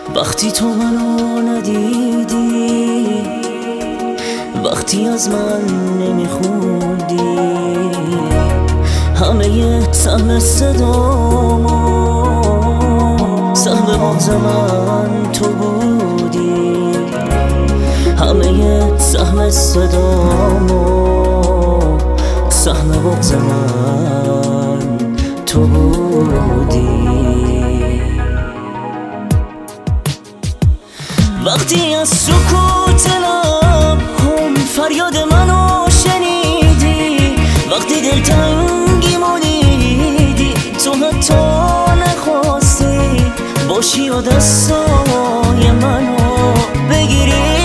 وقتی تو منو ندیدی، وقتی از من نمیخوندی، همه سهم صدامو سهم بغض من تو بودی، همه سهم صدامو سهم بغض من تو بودی. وقتی از سکوت لبم فریاد منو شنیدی، وقتی دلتنگیمو دیدی، تو حتی نخواستی باشی و دستای منو بگیری.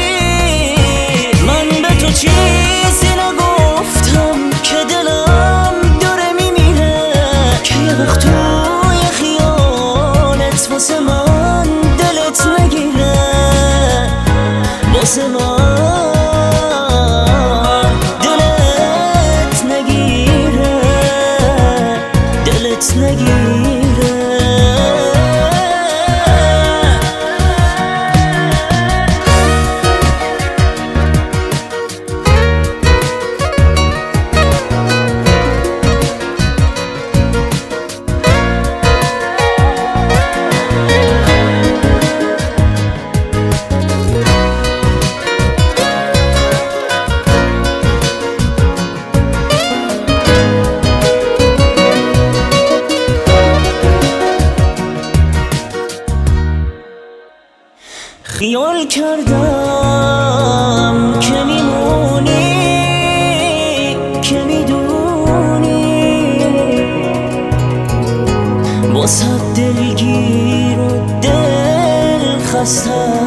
من به تو چیزی نگفتم که دلم داره میمیره، که یه وقت توی خیالت واسه من دلت نگیره، واسه من دلت نگیره، دلت نگیره. خیال کردم که میمونی، که میدونی واسه دلگیر و دل خسته